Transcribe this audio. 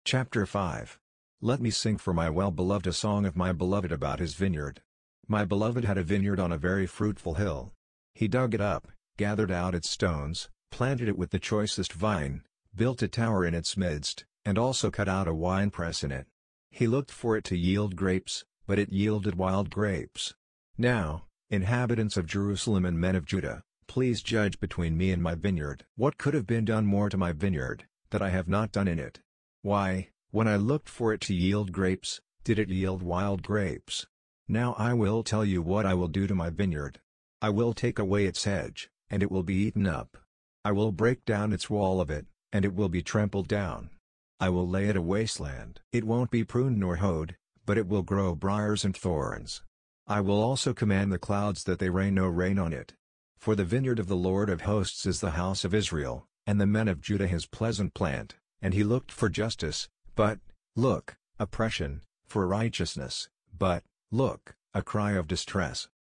Chapter 5. Let me sing for my well-beloved a song of my beloved about his vineyard. My beloved had a vineyard on a very fruitful hill. He dug it up, gathered out its stones, planted it with the choicest vine, built a tower in its midst, and also cut out a winepress in it. He looked for it to yield grapes, but it yielded wild grapes. Now, inhabitants of Jerusalem and men of Judah, please judge between me and my vineyard. What could have been done more to my vineyard, that I have not done in it? Why, when I looked for it to yield grapes, did it yield wild grapes? Now I will tell you what I will do to my vineyard. I will take away its hedge, and it will be eaten up. I will break down its wall of it, and it will be trampled down. I will lay it a wasteland. It won't be pruned nor hoed, but it will grow briars and thorns. I will also command the clouds that they rain no rain on it. For the vineyard of the Lord of hosts is the house of Israel, and the men of Judah his pleasant plant. And he looked for justice, but, look, oppression, for righteousness, but, look, a cry of distress.